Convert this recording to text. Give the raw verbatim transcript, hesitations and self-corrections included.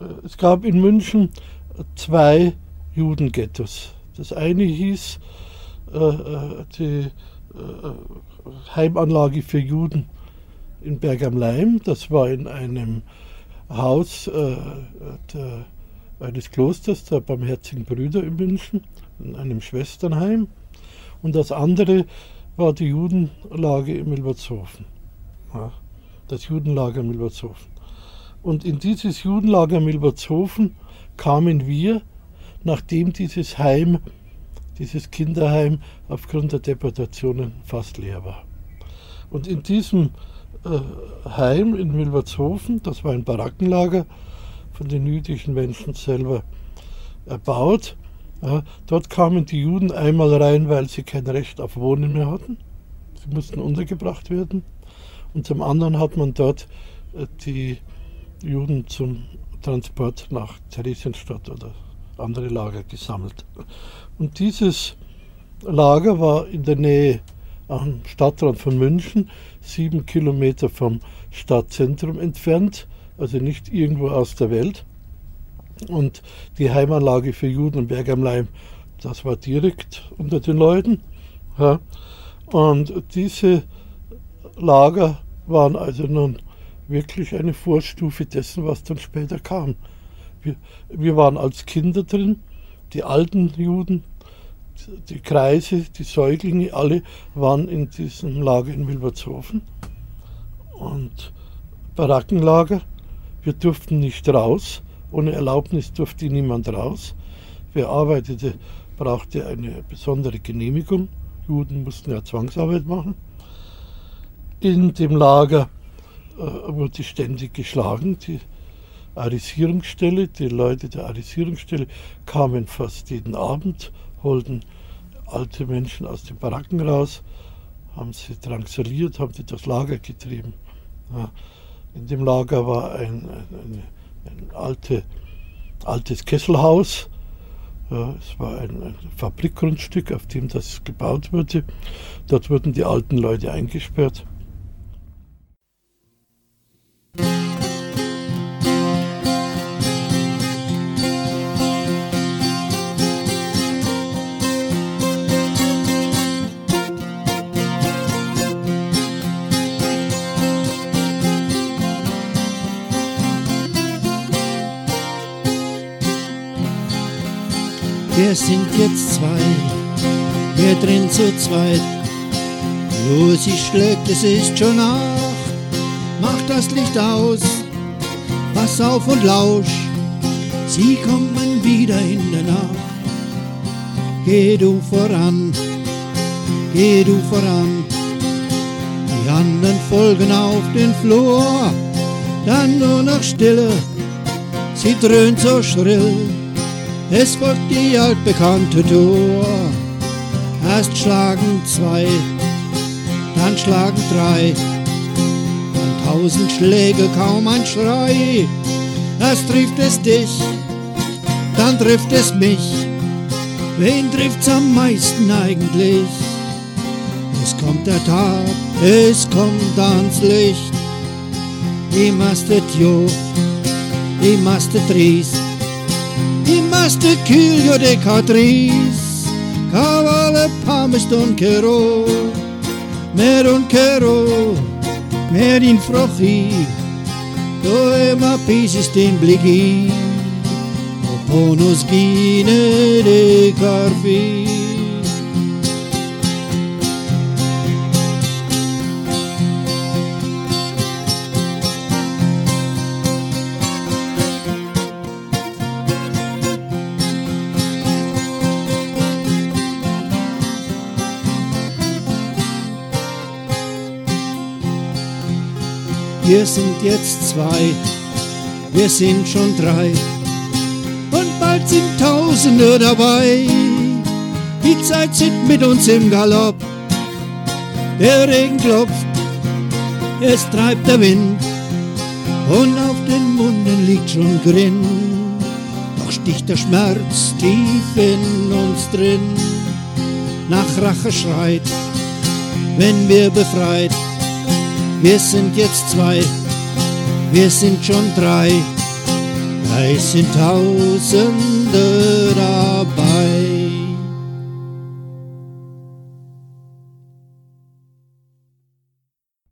es gab in München zwei Judenghettos. Das eine hieß äh, die äh, Heimanlage für Juden in Berg am Laim. Das war in einem Haus äh, der, eines Klosters der Barmherzigen Brüder in München, in einem Schwesternheim. Und das andere war die Judenlage in Milbertshofen. Ja, das Judenlager Milbertshofen. Und in dieses Judenlager Milbertshofen kamen wir, nachdem dieses Heim, dieses Kinderheim aufgrund der Deportationen fast leer war. Und in diesem äh, Heim in Milbertshofen, das war ein Barackenlager von den jüdischen Menschen selber erbaut, ja, dort kamen die Juden einmal rein, weil sie kein Recht auf Wohnen mehr hatten. Sie mussten untergebracht werden. Und zum anderen hat man dort äh, die Juden zum Transport nach Theresienstadt oder andere Lager gesammelt. Und dieses Lager war in der Nähe am Stadtrand von München, sieben Kilometer vom Stadtzentrum entfernt, also nicht irgendwo aus der Welt. Und die Heimanlage für Juden in Berg am Laim, das war direkt unter den Leuten. Ja. Und diese Lager waren also nun wirklich eine Vorstufe dessen, was dann später kam. Wir, wir waren als Kinder drin, die alten Juden, die Kreise, die Säuglinge, alle waren in diesem Lager in Milbertshofen. Und Barackenlager, wir durften nicht raus, ohne Erlaubnis durfte niemand raus. Wer arbeitete, brauchte eine besondere Genehmigung. Juden mussten ja Zwangsarbeit machen. In dem Lager äh, wurde ständig geschlagen. Die Arisierungsstelle, die Leute der Arisierungsstelle kamen fast jeden Abend, holten alte Menschen aus den Baracken raus, haben sie drangsaliert, haben sie durchs Lager getrieben. Ja, in dem Lager war ein, ein, ein alte, altes Kesselhaus. Ja, es war ein, ein Fabrikgrundstück, auf dem das gebaut wurde. Dort wurden die alten Leute eingesperrt. Wir sind jetzt zwei, wir drin zu zweit. Wo sie schlägt, es ist schon Nacht. Mach das Licht aus, pass auf und lausch. Sie kommen wieder in der Nacht. Geh du voran, geh du voran. Die anderen folgen auf den Flur. Dann nur noch Stille, sie dröhnt so schrill. Es folgt die altbekannte Tour. Erst schlagen zwei, dann schlagen drei. Von tausend Schläge kaum ein Schrei. Erst trifft es dich, dann trifft es mich. Wen trifft's am meisten eigentlich? Es kommt der Tag, es kommt ans Licht. I mastet jo, I mastet ris. I maste kyl de katris, kavale pamest un kero, mer un kero, mer in frochi, do ema pisis den bligi, oponus gine de karfi. Wir sind jetzt zwei, wir sind schon drei und bald sind Tausende dabei. Die Zeit zieht mit uns im Galopp, der Regen klopft, es treibt der Wind und auf den Munden liegt schon Grin. Doch sticht der Schmerz tief in uns drin, nach Rache schreit, wenn wir befreit. Wir sind jetzt zwei, wir sind schon drei. Es sind Tausende da.